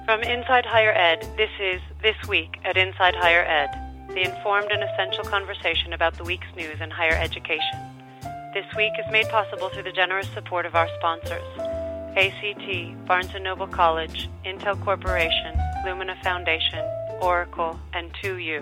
From Inside Higher Ed, this is This Week at Inside Higher Ed, the informed and essential conversation about the week's news in higher education. This Week is made possible through the generous support of our sponsors: ACT, Barnes & Noble College, Intel Corporation, Lumina Foundation, Oracle, and 2U.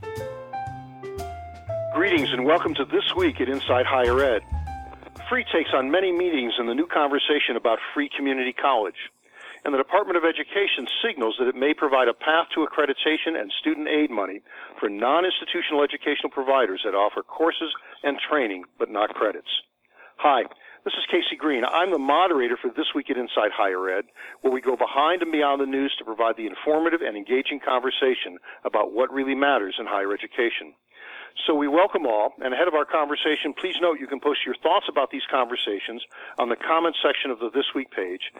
Greetings and welcome to This Week at Inside Higher Ed. Free takes on many meanings in the new conversation about free community college, and the Department of Education signals that it may provide a path to accreditation and student aid money for non-institutional educational providers that offer courses and training but not credits. Hi, this is Casey Green. I'm the moderator for This Week at Inside Higher Ed, where we go behind and beyond the news to provide the informative and engaging conversation about what really matters in higher education. So we welcome all, and ahead of our conversation, please note you can post your thoughts about these conversations on the comment section of the This Week page,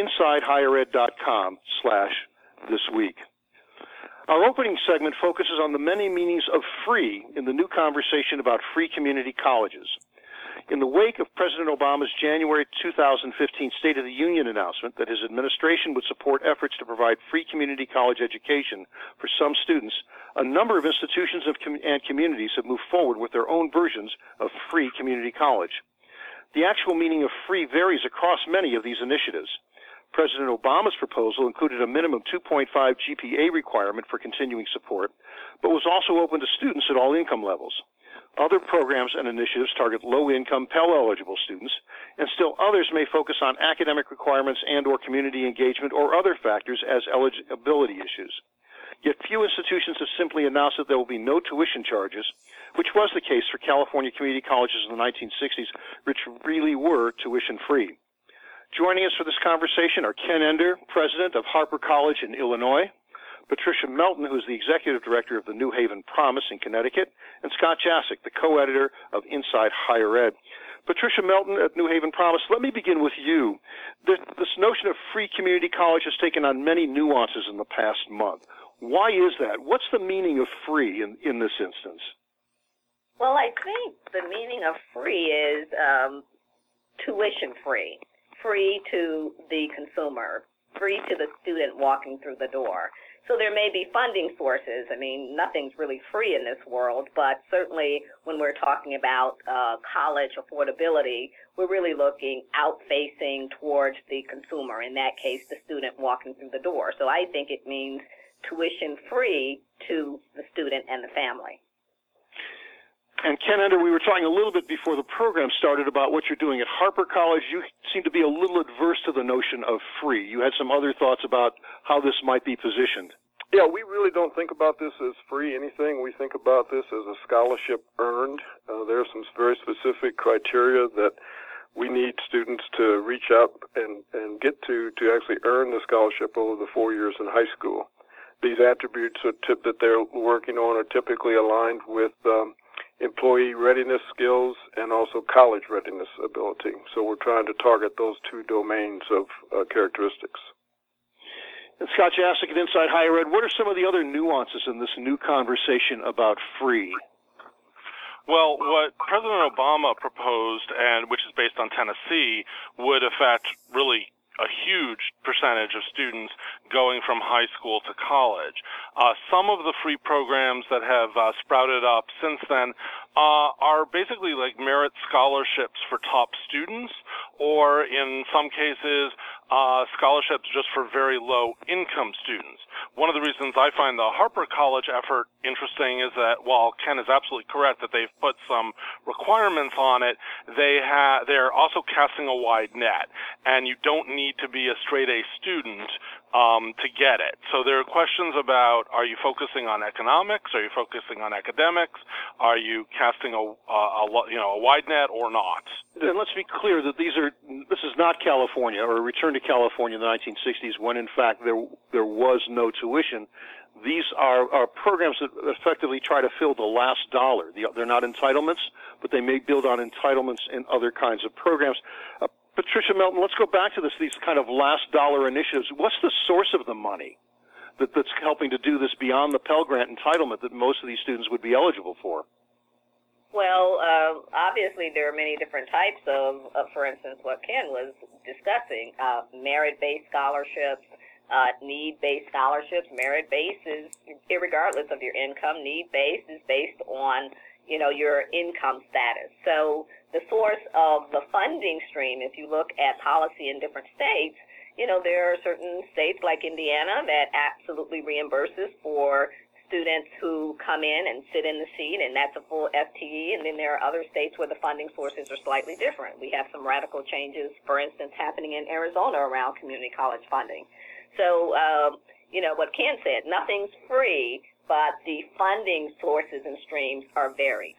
insidehighered.com/thisweek. Our opening segment focuses on the many meanings of free in the new conversation about free community colleges. In the wake of President Obama's January 2015 State of the Union announcement that his administration would support efforts to provide free community college education for some students, a number of institutions and communities have moved forward with their own versions of free community college. The actual meaning of free varies across many of these initiatives. President Obama's proposal included a minimum 2.5 GPA requirement for continuing support, but was also open to students at all income levels. Other programs and initiatives target low-income Pell-eligible students, and still others may focus on academic requirements and/or community engagement or other factors as eligibility issues. Yet few institutions have simply announced that there will be no tuition charges, which was the case for California community colleges in the 1960s, which really were tuition-free. Joining us for this conversation are Ken Ender, president of Harper College in Illinois, Patricia Melton, who is the executive director of the New Haven Promise in Connecticut, and Scott Jasek, the co-editor of Inside Higher Ed. Patricia Melton at New Haven Promise, let me begin with you. This notion of free community college has taken on many nuances in the past month. Why is that? What's the meaning of free in this instance? Well, I think the meaning of free is tuition-free, free to the consumer, free to the student walking through the door. So there may be funding sources. I mean, nothing's really free in this world, but certainly when we're talking about college affordability, we're really looking out-facing towards the consumer, in that case, the student walking through the door. So I think it means tuition-free to the student and the family. And Ken Ender, we were talking a little bit before the program started about what you're doing at Harper College. You seem to be a little adverse to the notion of free. You had some other thoughts about how this might be positioned. Yeah, we really don't think about this as free anything. We think about this as a scholarship earned. There are some very specific criteria that we need students to reach up and get to actually earn the scholarship over the 4 years in high school. These attributes that they're working on are typically aligned with employee readiness skills and also college readiness ability. So we're trying to target those two domains of characteristics. And Scott Jasek at Inside Higher Ed, what are some of the other nuances in this new conversation about free? Well, what President Obama proposed, and which is based on Tennessee, would affect really a huge percentage of students going from high school to college. Some of the free programs that have sprouted up since then are basically like merit scholarships for top students, or in some cases, scholarships just for very low-income students. One of the reasons I find the Harper College effort interesting is that while Ken is absolutely correct that they've put some requirements on it, they're also casting a wide net, and you don't need to be a straight-A student to get it. So there are questions about, are you focusing on economics? Are you focusing on academics? Are you casting a wide net or not? And let's be clear that this is not California or a return to California in the 1960s when, in fact, there was no tuition. These are programs that effectively try to fill the last dollar. They're not entitlements, but they may build on entitlements in other kinds of programs. Patricia Melton, let's go back to these kind of last dollar initiatives. What's the source of the money that's helping to do this beyond the Pell Grant entitlement that most of these students would be eligible for? Well, obviously there are many different types of, for instance, what Ken was discussing, merit-based scholarships, Need-based scholarships, merit-based is irregardless of your income. Need-based is based on, your income status. So the source of the funding stream, if you look at policy in different states, there are certain states like Indiana that absolutely reimburses for students who come in and sit in the seat, and that's a full FTE. And then there are other states where the funding sources are slightly different. We have some radical changes, for instance, happening in Arizona around community college funding. So, what Ken said, nothing's free, but the funding sources and streams are varied.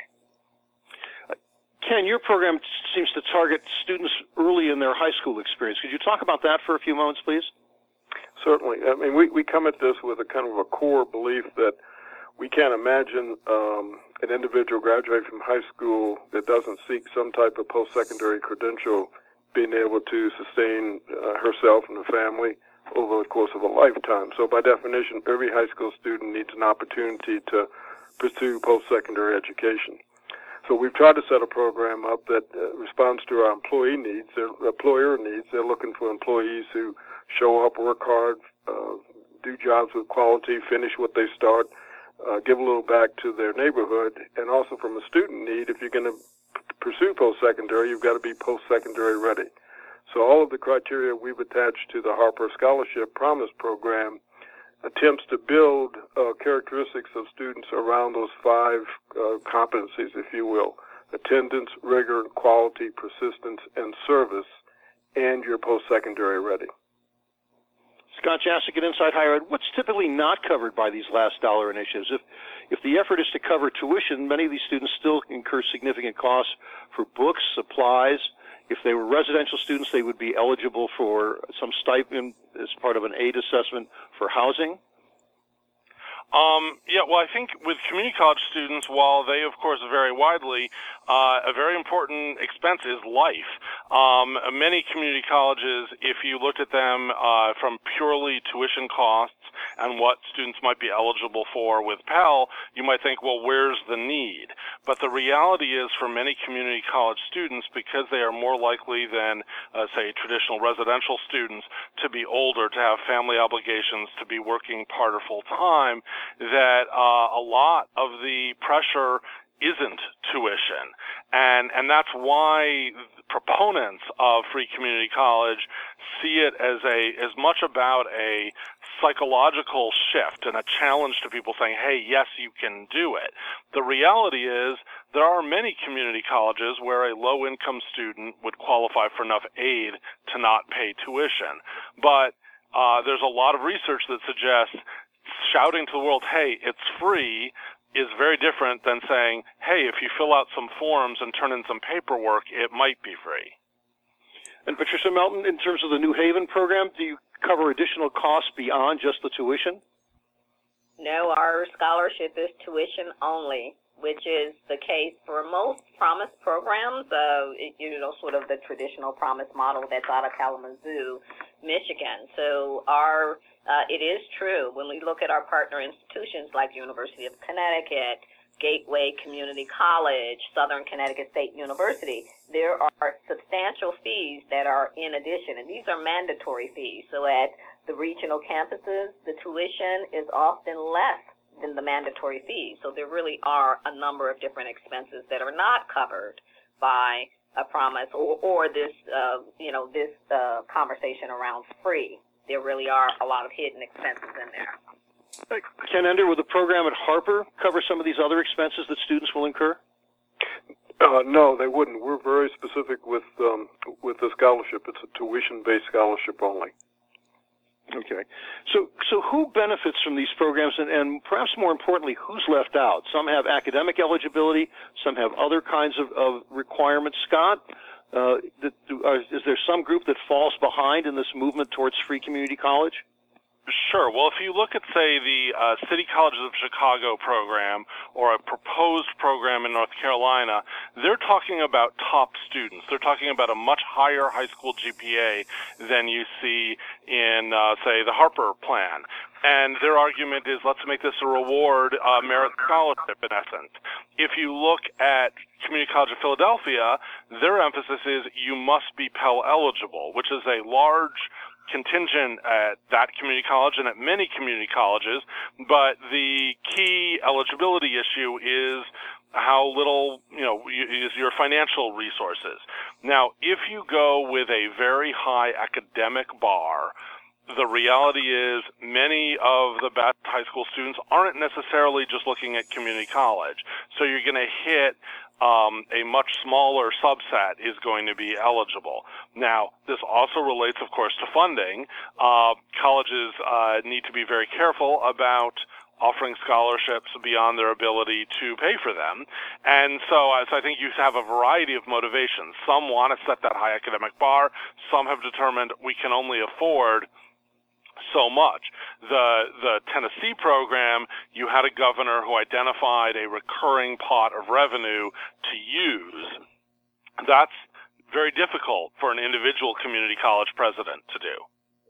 Ken, your program seems to target students early in their high school experience. Could you talk about that for a few moments, please? Certainly. I mean, we come at this with a kind of a core belief that we can't imagine an individual graduating from high school that doesn't seek some type of post-secondary credential being able to sustain herself and her family over the course of a lifetime. So by definition, every high school student needs an opportunity to pursue post-secondary education. So we've tried to set a program up that responds to our employee needs, their employer needs. They're looking for employees who show up, work hard, do jobs with quality, finish what they start, give a little back to their neighborhood. And also from a student need, if you're going to pursue post-secondary, you've got to be post-secondary ready. So all of the criteria we've attached to the Harper Scholarship Promise Program attempts to build characteristics of students around those 5 competencies, if you will: attendance, rigor, quality, persistence, and service, and you're post-secondary ready. Scott Jassick at Inside Higher Ed, what's typically not covered by these last dollar initiatives? If the effort is to cover tuition, many of these students still incur significant costs for books, supplies. If they were residential students, they would be eligible for some stipend as part of an aid assessment for housing. I think with community college students, while they, of course, vary widely, a very important expense is life. Many community colleges, if you looked at them from purely tuition costs and what students might be eligible for with Pell, you might think, well, where's the need? But the reality is for many community college students, because they are more likely than, say, traditional residential students to be older, to have family obligations, to be working part or full time, that a lot of the pressure isn't tuition. And that's why proponents of free community college see it as much about a psychological shift and a challenge to people saying, hey, yes, you can do it. The reality is there are many community colleges where a low-income student would qualify for enough aid to not pay tuition. But there's a lot of research that suggests shouting to the world, hey, it's free, is very different than saying, hey, if you fill out some forms and turn in some paperwork, it might be free. And Patricia Melton, in terms of the New Haven program, do you cover additional costs beyond just the tuition? No, our scholarship is tuition only, which is the case for most Promise programs, sort of the traditional Promise model that's out of Kalamazoo, Michigan. So it is true when we look at our partner institutions like University of Connecticut, Gateway Community College, Southern Connecticut State University, there are substantial fees that are in addition, and these are mandatory fees. So at the regional campuses, the tuition is often less than the mandatory fees. So there really are a number of different expenses that are not covered by a Promise or this conversation around free. There really are a lot of hidden expenses in there. Ken Ender, will the program at Harper cover some of these other expenses that students will incur? No, they wouldn't. We're very specific with the scholarship. It's a tuition-based scholarship only. Okay. So who benefits from these programs, and perhaps more importantly, who's left out? Some have academic eligibility, some have other kinds of requirements. Scott, is there some group that falls behind in this movement towards free community college? Sure. Well, if you look at, say, the City Colleges of Chicago program or a proposed program in North Carolina, they're talking about top students. They're talking about a much higher high school GPA than you see in, say, the Harper plan. And their argument is, let's make this a reward, merit scholarship, in essence. If you look at Community College of Philadelphia, their emphasis is you must be Pell eligible, which is a large contingent at that community college and at many community colleges, but the key eligibility issue is how little, is your financial resources. Now, if you go with a very high academic bar, the reality is many of the best high school students aren't necessarily just looking at community college. So you're going to hit a much smaller subset is going to be eligible. Now, this also relates, of course, to funding. Colleges need to be very careful about offering scholarships beyond their ability to pay for them. And so I think you have a variety of motivations. Some want to set that high academic bar. Some have determined we can only afford so much. The Tennessee program, you had a governor who identified a recurring pot of revenue to use. That's very difficult for an individual community college president to do.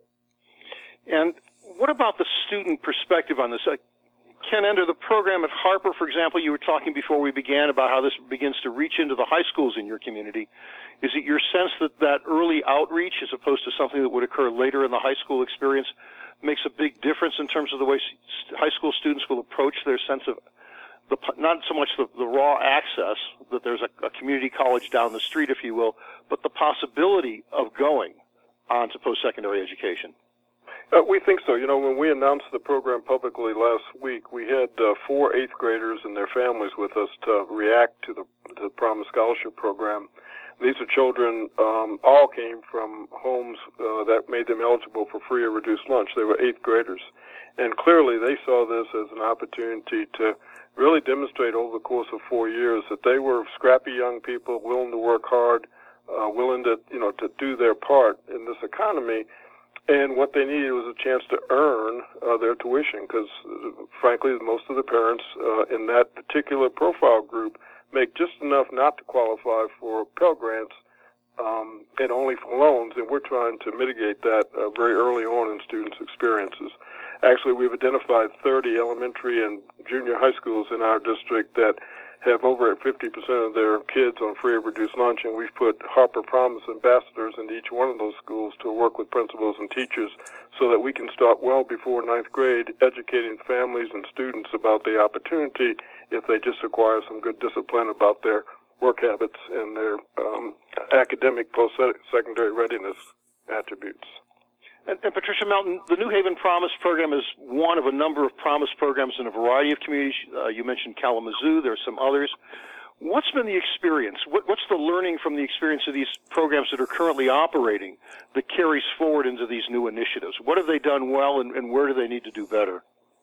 And what about the student perspective on this? Ken Ender, the program at Harper, for example, you were talking before we began about how this begins to reach into the high schools in your community. Is it your sense that early outreach, as opposed to something that would occur later in the high school experience, makes a big difference in terms of the way high school students will approach their sense of not so much the raw access, that there's a community college down the street, if you will, but the possibility of going on to post-secondary education? We think so. When we announced the program publicly last week, we had 4 8th graders and their families with us to react to the Promise Scholarship Program. These are children, all came from homes that made them eligible for free or reduced lunch. They were 8th graders. And clearly they saw this as an opportunity to really demonstrate over the course of 4 years that they were scrappy young people, willing to work hard, willing to do their part in this economy. And what they needed was a chance to earn their tuition, because, frankly, most of the parents in that particular profile group make just enough not to qualify for Pell Grants and only for loans, and we're trying to mitigate that very early on in students' experiences. Actually, we've identified 30 elementary and junior high schools in our district that have over 50% of their kids on free or reduced lunch, and we've put Harper Promise ambassadors into each one of those schools to work with principals and teachers so that we can start well before 9th grade educating families and students about the opportunity if they just acquire some good discipline about their work habits and their academic post-secondary readiness attributes. And Patricia Melton, the New Haven Promise program is one of a number of Promise programs in a variety of communities. You mentioned Kalamazoo. There are some others. What's been the experience? What's the learning from the experience of these programs that are currently operating that carries forward into these new initiatives? What have they done well, and where do they need to do better?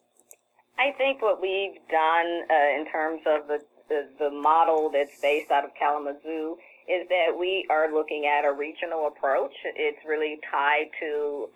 I think what we've done in terms of the model that's based out of Kalamazoo is that we are looking at a regional approach. It's really tied to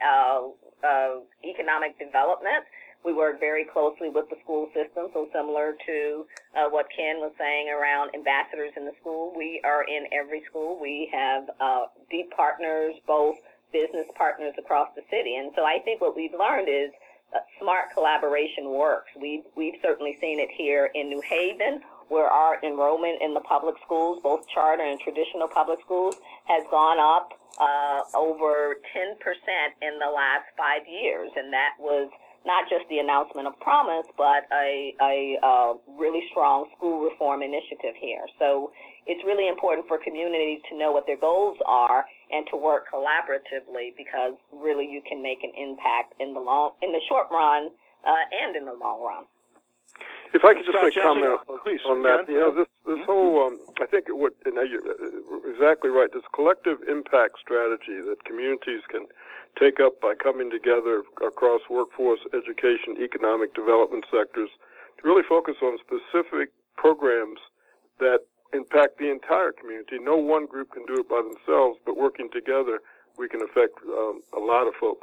economic development. We work very closely with the school system, so similar to what Ken was saying around ambassadors in the school. We are in every school. We have deep partners, both business partners across the city. And so I think what we've learned is smart collaboration works. We've certainly seen it here in New Haven, where our enrollment in the public schools, both charter and traditional public schools, has gone up over 10% in the last 5 years. And that was not just the announcement of Promise, but a really strong school reform initiative here. So it's really important for communities to know what their goals are and to work collaboratively, because really you can make an impact in the short run and in the long run. If I could just make a comment on that, Ken? this whole, I think you're exactly right, this collective impact strategy that communities can take up by coming together across workforce, education, economic development sectors to really focus on specific programs that impact the entire community. No one group can do it by themselves, but working together, we can affect a lot of folks.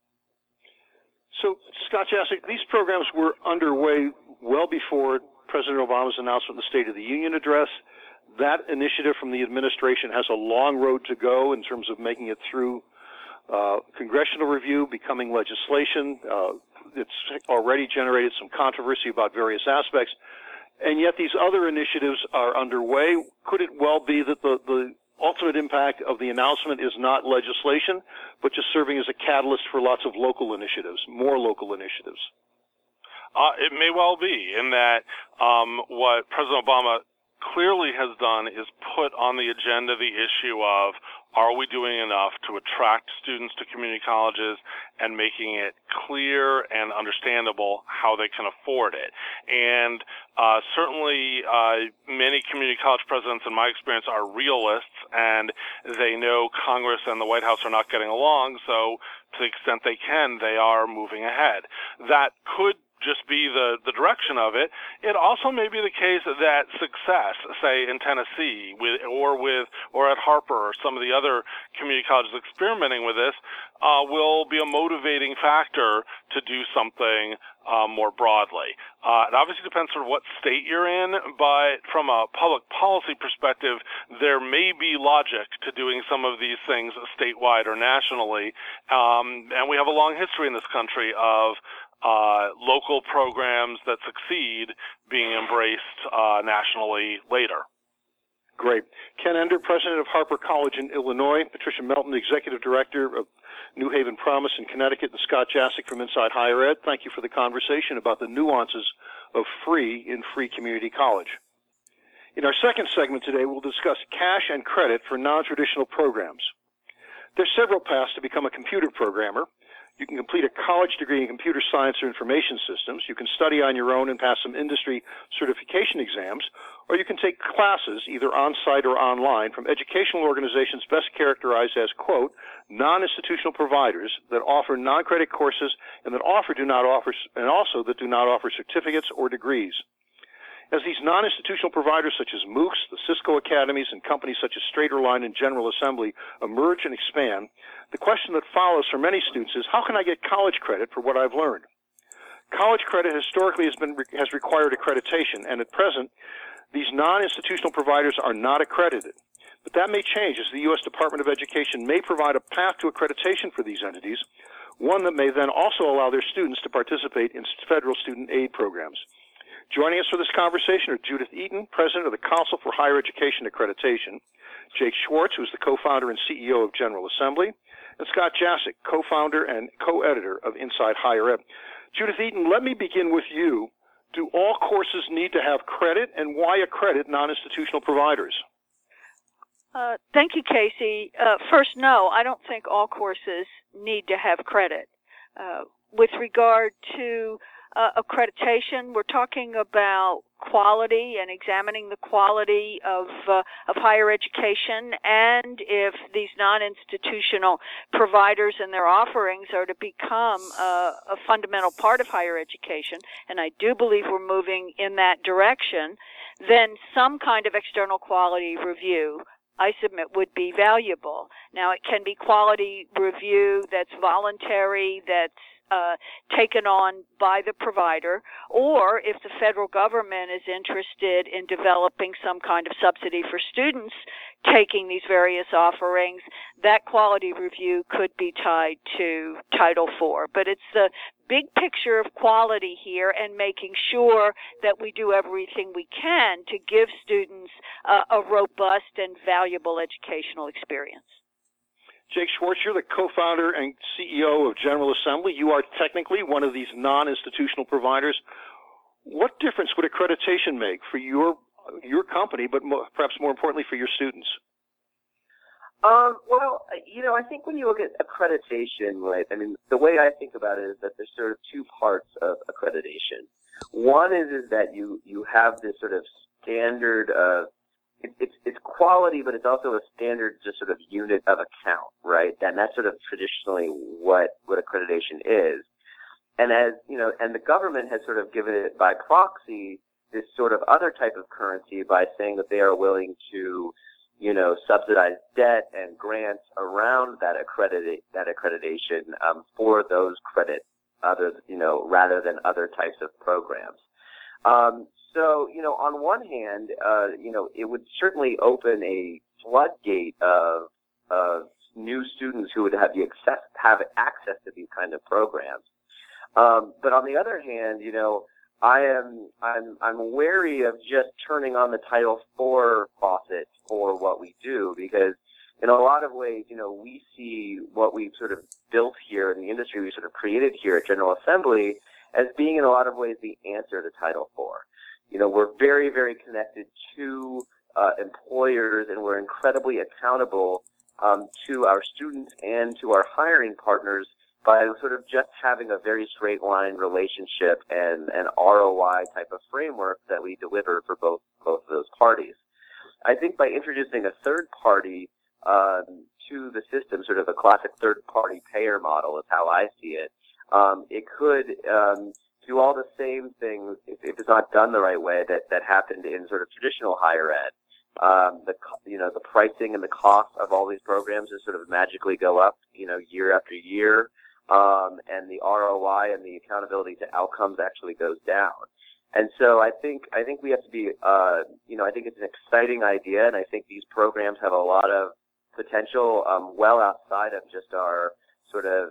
So, Scott Jasek, these programs were underway well before President Obama's announcement of the State of the Union address. That initiative from the administration has a long road to go in terms of making it through congressional review, becoming legislation. It's already generated some controversy about various aspects. And yet these other initiatives are underway. Could it well be that the ultimate impact of the announcement is not legislation, but just serving as a catalyst for lots of local initiatives, more local initiatives? It may well be, in that what President Obama clearly has done is put on the agenda the issue of, are we doing enough to attract students to community colleges and making it clear and understandable how they can afford it? And certainly many community college presidents, in my experience, are realists, and they know Congress and the White House are not getting along, so to the extent they can, they are moving ahead. That could just be the direction of it. It also may be the case that success, say in Tennessee, or at Harper or some of the other community colleges experimenting with this, will be a motivating factor to do something more broadly. It obviously depends on what state you're in, but from a public policy perspective, there may be logic to doing some of these things statewide or nationally. And we have a long history in this country of local programs that succeed being embraced nationally later. Great. Ken Ender, president of Harper College in Illinois, Patricia Melton, executive director of New Haven Promise in Connecticut, and Scott Jasek from Inside Higher Ed, thank you for the conversation about the nuances of free in free community college. In our second segment today, we'll discuss cash and credit for non-traditional programs. There's several paths to become a computer programmer. You can complete a college degree in computer science or information systems. You can study on your own and pass some industry certification exams, or you can take classes, either on-site or online, from educational organizations best characterized as, quote, non-institutional providers that offer non-credit courses and that do not offer certificates or degrees. As these non-institutional providers such as MOOCs, the Cisco Academies, and companies such as Straighterline and General Assembly emerge and expand, the question that follows for many students is, how can I get college credit for what I've learned? College credit historically has required accreditation, and at present, these non-institutional providers are not accredited. But that may change as the U.S. Department of Education may provide a path to accreditation for these entities, one that may then also allow their students to participate in federal student aid programs. Joining us for this conversation are Judith Eaton, president of the Council for Higher Education Accreditation, Jake Schwartz, who is the co-founder and CEO of General Assembly, and Scott Jasek, co-founder and co-editor of Inside Higher Ed. Judith Eaton, let me begin with you. Do all courses need to have credit, and why accredit non-institutional providers? Thank you, Casey. First, no, I don't think all courses need to have credit. With regard to accreditation, we're talking about quality and examining the quality of higher education, and if these non-institutional providers and their offerings are to become a fundamental part of higher education, and I do believe we're moving in that direction, then some kind of external quality review, I submit, would be valuable. Now, it can be quality review that's voluntary, that's taken on by the provider, or if the federal government is interested in developing some kind of subsidy for students taking these various offerings, that quality review could be tied to Title IV. But it's the big picture of quality here and making sure that we do everything we can to give students a robust and valuable educational experience. Jake Schwartz, you're the co-founder and CEO of General Assembly. You are technically one of these non-institutional providers. What difference would accreditation make for your company, but perhaps more importantly for your students? Well, I think when you look at accreditation, right, I mean, the way I think about it is that there's sort of two parts of accreditation. One is that you have this sort of standard it's quality, but it's also a standard just sort of unit of account, right? And that's sort of traditionally what accreditation is. And as, and the government has sort of given it by proxy this sort of other type of currency by saying that they are willing to, subsidize debt and grants around that accreditation for those credit rather than other types of programs. So, on one hand, it would certainly open a floodgate of new students who would have access to these kind of programs. But on the other hand, I'm wary of just turning on the Title IV faucet for what we do, because in a lot of ways, we see what we've sort of built here in the industry, we sort of created here at General Assembly as being in a lot of ways the answer to Title IV. We're very, very connected to employers, and we're incredibly accountable to our students and to our hiring partners by sort of just having a very straight line relationship and an ROI type of framework that we deliver for both of those parties. I think by introducing a third party to the system, sort of a classic third party payer model is how I see it, it could do all the same things, if it's not done the right way, that happened in sort of traditional higher ed. The pricing and the cost of all these programs just sort of magically go up, year after year, and the ROI and the accountability to outcomes actually goes down. And so I think we have to be, I think it's an exciting idea, and I think these programs have a lot of potential, well outside of just our sort of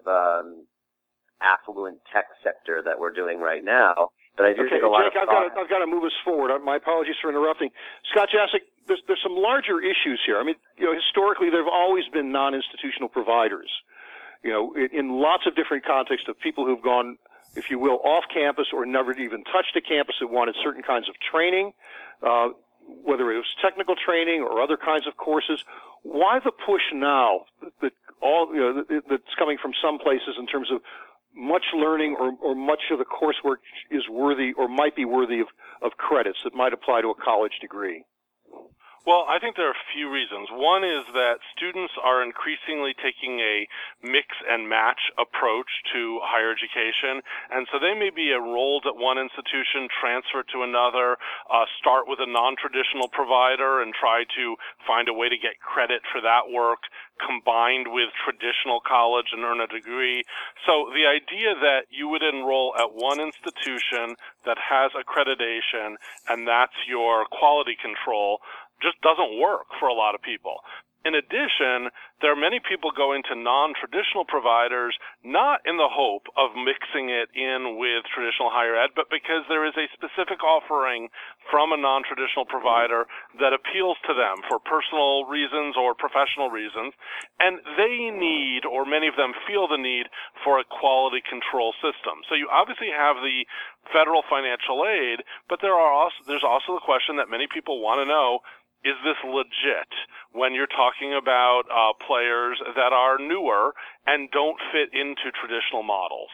affluent tech sector that we're doing right now. But I do think a lot Jake, I've got to move us forward. My apologies for interrupting. Scott Jasek, there's some larger issues here. I mean, historically there have always been non-institutional providers, in lots of different contexts of people who've gone, if you will, off campus or never even touched a campus that wanted certain kinds of training, whether it was technical training or other kinds of courses. Why the push now that's coming from some places in terms of much learning or much of the coursework is worthy or might be worthy of credits that might apply to a college degree? Well, I think there are a few reasons. One is that students are increasingly taking a mix and match approach to higher education, and so they may be enrolled at one institution, transfer to another, start with a non-traditional provider and try to find a way to get credit for that work combined with traditional college and earn a degree. So the idea that you would enroll at one institution that has accreditation and that's your quality control just doesn't work for a lot of people. In addition, there are many people going to non-traditional providers not in the hope of mixing it in with traditional higher ed, but because there is a specific offering from a non-traditional provider that appeals to them for personal reasons or professional reasons, and they need, or many of them feel the need, for a quality control system. So you obviously have the federal financial aid, but there's also the question that many people want to know, is this legit when you're talking about players that are newer and don't fit into traditional models?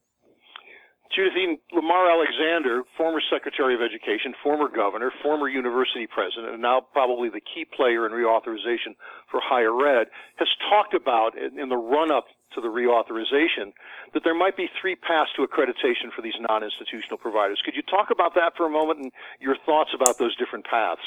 Judith Lamar Alexander, former Secretary of Education, former governor, former university president, and now probably the key player in reauthorization for higher ed, has talked about in the run-up to the reauthorization that there might be three paths to accreditation for these non-institutional providers. Could you talk about that for a moment and your thoughts about those different paths?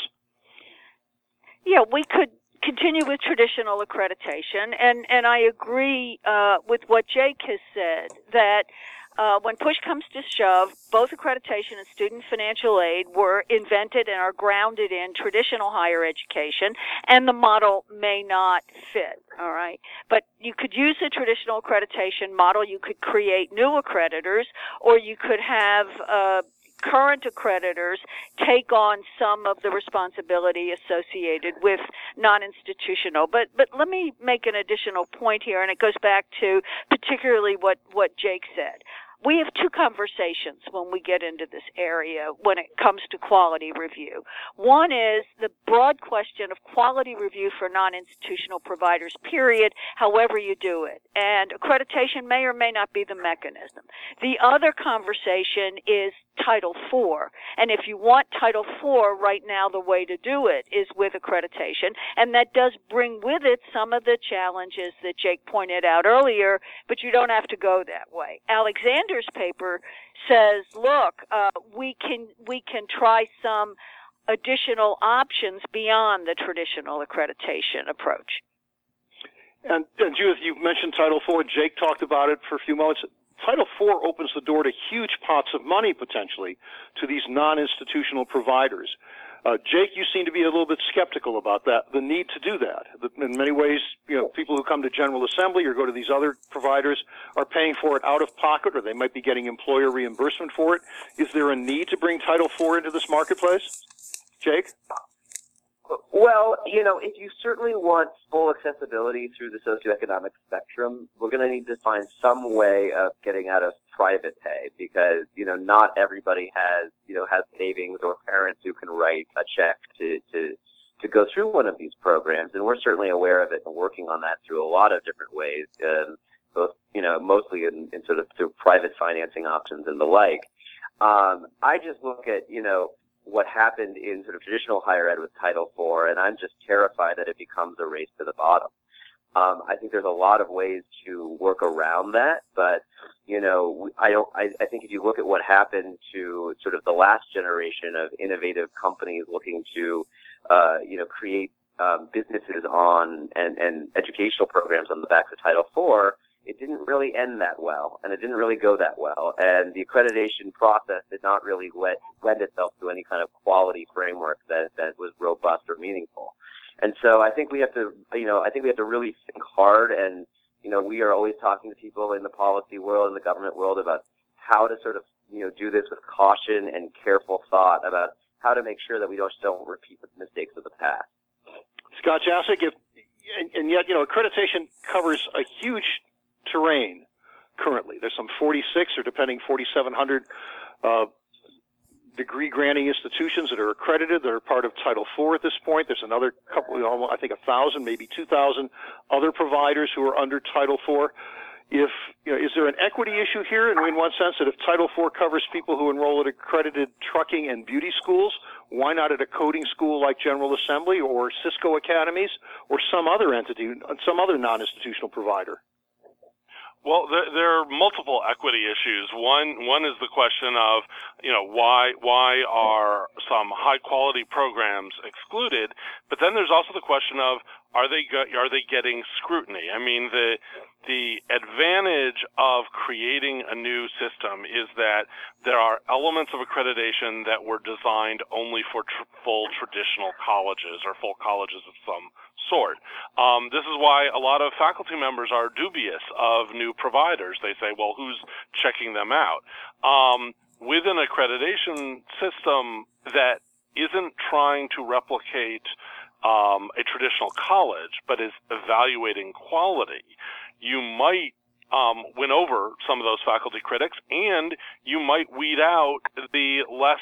Yeah, we could continue with traditional accreditation, and I agree with what Jake has said, that when push comes to shove, both accreditation and student financial aid were invented and are grounded in traditional higher education, and the model may not fit, all right? But you could use the traditional accreditation model, you could create new accreditors, or you could have current accreditors take on some of the responsibility associated with non-institutional. But let me make an additional point here, and it goes back to particularly what Jake said. We have two conversations when we get into this area when it comes to quality review. One is the broad question of quality review for non-institutional providers, period, however you do it. And accreditation may or may not be the mechanism. The other conversation is Title IV. And if you want Title IV right now, the way to do it is with accreditation. And that does bring with it some of the challenges that Jake pointed out earlier, but you don't have to go that way. Alexander's paper says, look, we can try some additional options beyond the traditional accreditation approach. And Judith, you've mentioned Title IV. Jake talked about it for a few moments. Title IV opens the door to huge pots of money, potentially, to these non-institutional providers. Jake, you seem to be a little bit skeptical about that, the need to do that. In many ways, people who come to General Assembly or go to these other providers are paying for it out of pocket, or they might be getting employer reimbursement for it. Is there a need to bring Title IV into this marketplace? Jake? Well, if you certainly want full accessibility through the socioeconomic spectrum, we're going to need to find some way of getting out of private pay because, not everybody has savings or parents who can write a check to go through one of these programs. And we're certainly aware of it and working on that through a lot of different ways, both, mostly in sort of through private financing options and the like. I just look at, what happened in sort of traditional higher ed with Title IV, and I'm just terrified that it becomes a race to the bottom. I think there's a lot of ways to work around that, but I think if you look at what happened to sort of the last generation of innovative companies looking to create businesses on and educational programs on the backs of Title IV, it didn't really end that well, and it didn't really go that well, and the accreditation process did not really lend itself to any kind of quality framework that was robust or meaningful. And so I think we have to, really think hard, and, we are always talking to people in the policy world and the government world about how to sort of, do this with caution and careful thought about how to make sure that we don't repeat the mistakes of the past. Scott Jaschik, and yet, accreditation covers a huge terrain currently. There's some 46 or depending 4,700 degree granting institutions that are accredited that are part of Title IV at this point. There's another couple, I think 1,000, maybe 2,000 other providers who are under Title IV. Is there an equity issue here in one sense that if Title IV covers people who enroll at accredited trucking and beauty schools, why not at a coding school like General Assembly or Cisco Academies or some other entity, some other non-institutional provider? Well, there are multiple equity issues. One is the question of, why are some high quality programs excluded? But then there's also the question of, are they getting scrutiny? I mean, the advantage of creating a new system is that there are elements of accreditation that were designed only for full traditional colleges or full colleges of some sort. This is why a lot of faculty members are dubious of new providers. They say, well, who's checking them out? With an accreditation system that isn't trying to replicate a traditional college, but is evaluating quality, you might win over some of those faculty critics, and you might weed out the less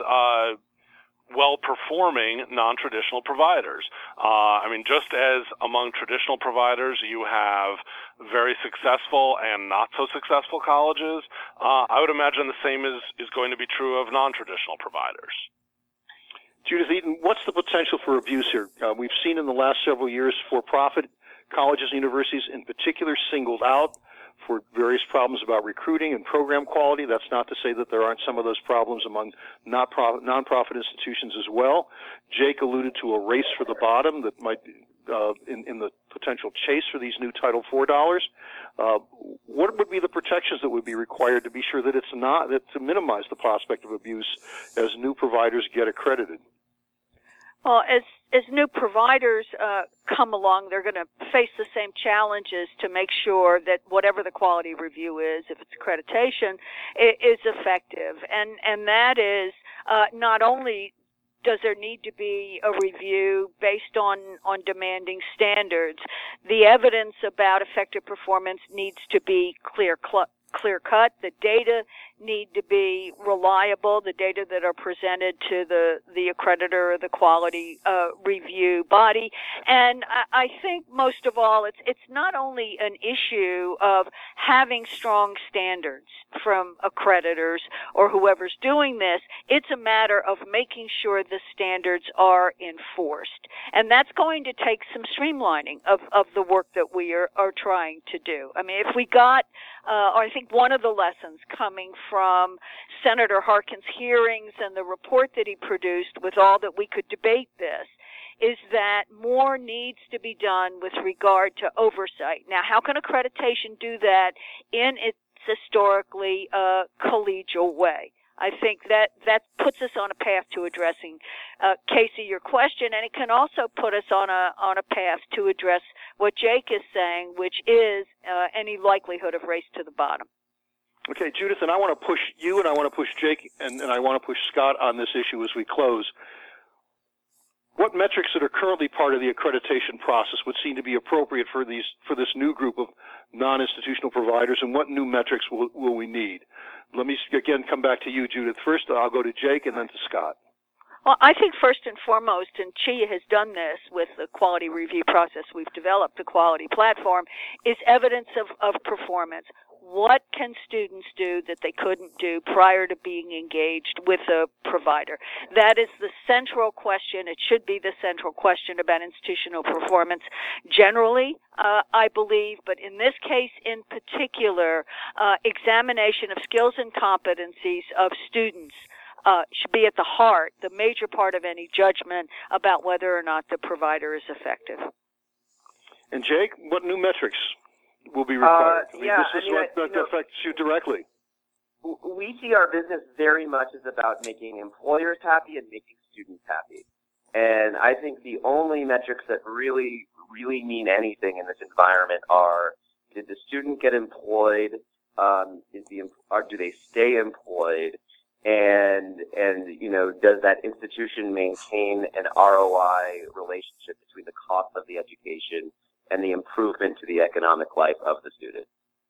well-performing non-traditional providers. Just as among traditional providers you have very successful and not so successful colleges, I would imagine the same is going to be true of non-traditional providers. Judith Eaton, what's the potential for abuse here? We've seen in the last several years for-profit colleges and universities in particular singled out for various problems about recruiting and program quality. That's not to say that there aren't some of those problems among nonprofit institutions as well. Jake alluded to a race for the bottom that might be in the potential chase for these new Title IV dollars. What would be the protections that would be required to be sure that it's not, to minimize the prospect of abuse as new providers get accredited? Well, as new providers come along, they're going to face the same challenges to make sure that whatever the quality review is, if it's accreditation, is effective. And that is not only does there need to be a review based on demanding standards, the evidence about effective performance needs to be clear-cut. The data need to be reliable, the data that are presented to the accreditor or the quality review body. And I think most of all, it's not only an issue of having strong standards from accreditors or whoever's doing this, it's a matter of making sure the standards are enforced. And that's going to take some streamlining of the work that we are trying to do. I mean, if we got, I think one of the lessons coming from Senator Harkin's hearings and the report that he produced with all that we could debate this is that more needs to be done with regard to oversight. Now, how can accreditation do that in its historically collegial way? I think that puts us on a path to addressing, Casey, your question, and it can also put us on a path to address what Jake is saying, which is any likelihood of race to the bottom. Okay, Judith, and I want to push you, and I want to push Jake, and I want to push Scott on this issue as we close. What metrics that are currently part of the accreditation process would seem to be appropriate for this new group of non-institutional providers, and what new metrics will we need? Let me again come back to you, Judith. First, I'll go to Jake and then to Scott. Well, I think first and foremost, and Chia has done this with the quality review process we've developed, the quality platform, is evidence of performance. What can students do that they couldn't do prior to being engaged with a provider? That is the central question. It should be the central question about institutional performance generally, I believe, but in this case in particular, examination of skills and competencies of students should be at the heart, the major part of any judgment about whether or not the provider is effective. And Jake, what new metrics will be required? This affects you directly. We see our business very much as about making employers happy and making students happy. And I think the only metrics that really mean anything in this environment are, did the student get employed? Do they stay employed? And does that institution maintain an ROI relationship between the cost of the education and the improvement to the economic life of the student?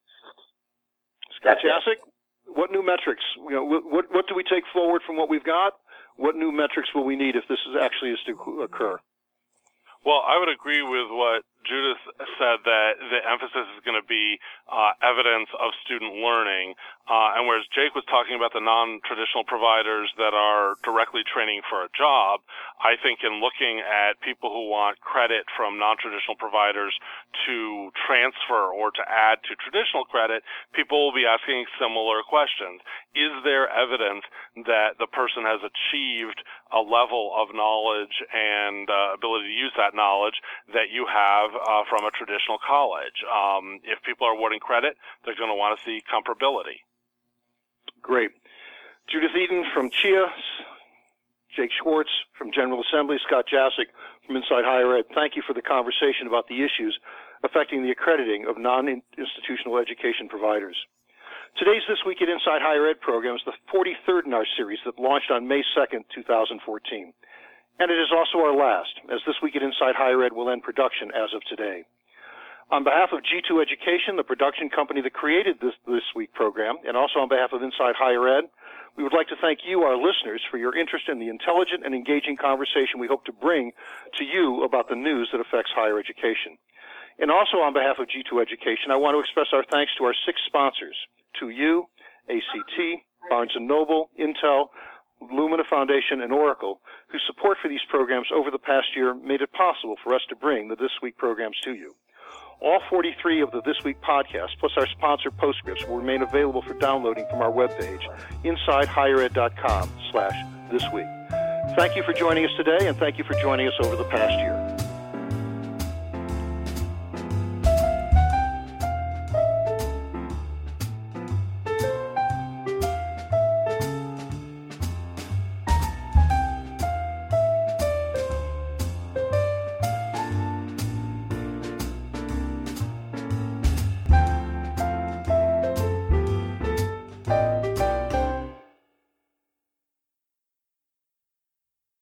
Scott Jasek, what new metrics? What do we take forward from what we've got? What new metrics will we need if this actually is to occur? Well, I would agree with what Judith said, that the emphasis is going to be evidence of student learning. And whereas Jake was talking about the non-traditional providers that are directly training for a job, I think in looking at people who want credit from non-traditional providers to transfer or to add to traditional credit, people will be asking similar questions. Is there evidence that the person has achieved a level of knowledge and ability to use that knowledge that you have from a traditional college? If people are awarding credit, they're going to want to see comparability. Great. Judith Eaton from CHIA, Jake Schwartz from General Assembly, Scott Jasek from Inside Higher Ed, thank you for the conversation about the issues affecting the accrediting of non-institutional education providers. Today's This Week at Inside Higher Ed program is the 43rd in our series that launched on May 2nd, 2014. And it is also our last, as This Week at Inside Higher Ed will end production as of today. On behalf of G2 Education, the production company that created this Week program, and also on behalf of Inside Higher Ed, we would like to thank you, our listeners, for your interest in the intelligent and engaging conversation we hope to bring to you about the news that affects higher education. And also on behalf of G2 Education, I want to express our thanks to our 6 sponsors, 2U, ACT, Barnes & Noble, Intel, Lumina Foundation, and Oracle, whose support for these programs over the past year made it possible for us to bring the This Week programs to you. All 43 of the This Week podcasts, plus our sponsor postscripts, will remain available for downloading from our webpage, InsideHigherEd.com/thisweek. Thank you for joining us today, and thank you for joining us over the past year.